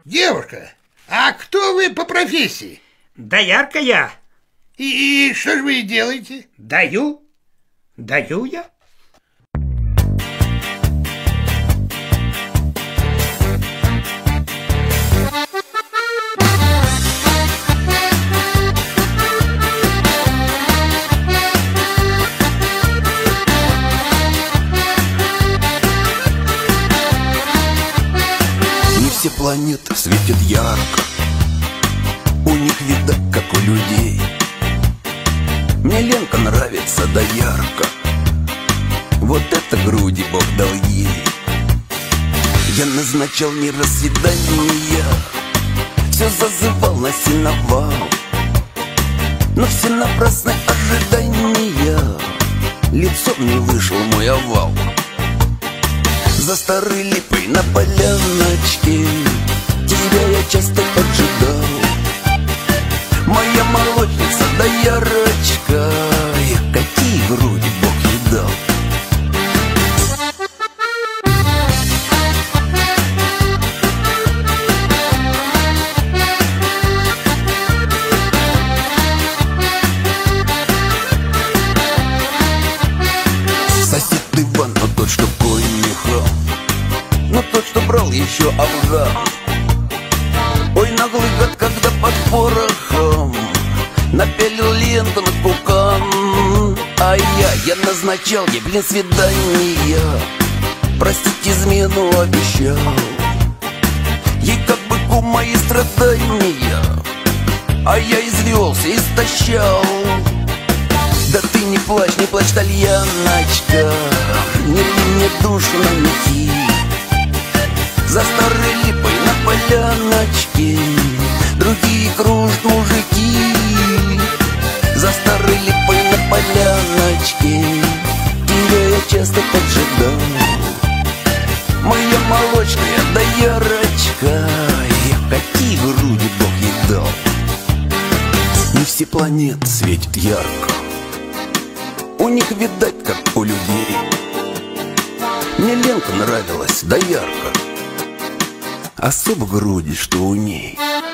Девушка, а кто вы по профессии? Доярка я. И что же вы делаете? Даю я. Не все планеты светят ярко, у них вида, как у людей. Мне Ленка нравится, да ярко. Вот это груди Бог дал ей. Я назначал не раз свидания, все зазывал на сеновал, но все напрасные ожидания. Лицом не вышел мой овал. За старой липой на поляночке тебя я часто поджидал. Моя молочница, доярочка, какие груди Бог ей дал. Сосед Иван, но тот, что конь мехал, но тот, что брал еще Афган. Ой, наглый гад, когда под порохом напялил ленту на пукан. А я назначал ей, свидания, простить измену обещал. Ей как бы кум мои страдания, а я извелся, истощал. Да ты не плачь, тальяночка, не ли мне душу на мехи. За старой липой на поляночке другие кружат мужики. За старой липой на поляночке тебя я часто поджидал. Моя молочная доярочка, какие груди Бог ей дал. Не все планеты светят ярко, у них видать, как у людей. Мне Ленка нравилась, доярка, особо груди, что у ней.